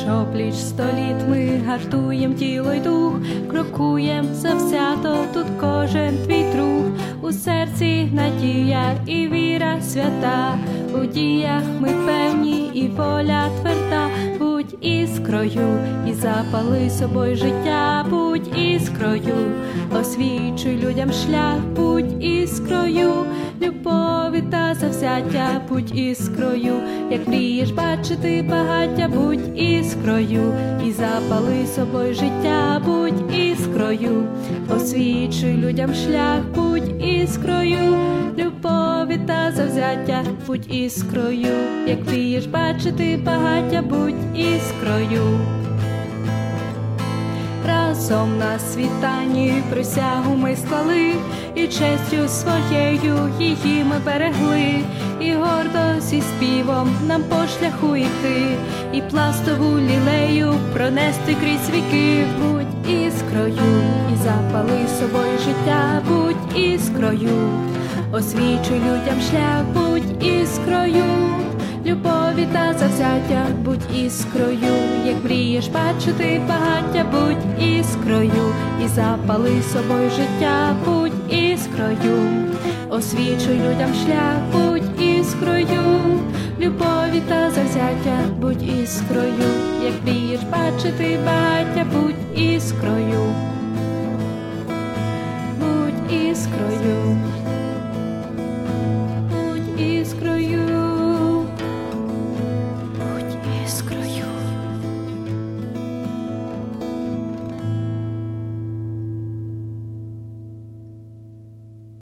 Пліч-опліч 100 літ ми гартуєм тіло й дух, крокуєм завзято, тут кожен твій друг. У серці надія і віра свята, у діях ми певні і воля тверда. Будь іскрою і запали собою життя, будь іскрою, освічуй людям шлях, будь іскрою, любові та завзяття, будь іскрою, як мрієш бачити багаття, будь іскрою і запали собою життя, будь іскрою, освічуй людям шлях, будь іскрою, любові та завзяття, будь іскрою, як мрієш бачити багаття, будь іскрою. Разом на світанні присягу ми склали, і честю своєю її ми берегли, і гордо зі співом нам по шляху йти, і пластову лілею пронести крізь віки. Будь іскрою і запали собою життя, будь іскрою, освічуй людям шлях, будь іскрою, любові та завзяття, будь іскрою, як мрієш бачити багаття, будь іскрою і запали собою життя, будь іскрою, освічуй людям шлях, будь іскрою, любові та завзяття, будь іскрою, як мрієш бачити багаття, будь іскрою.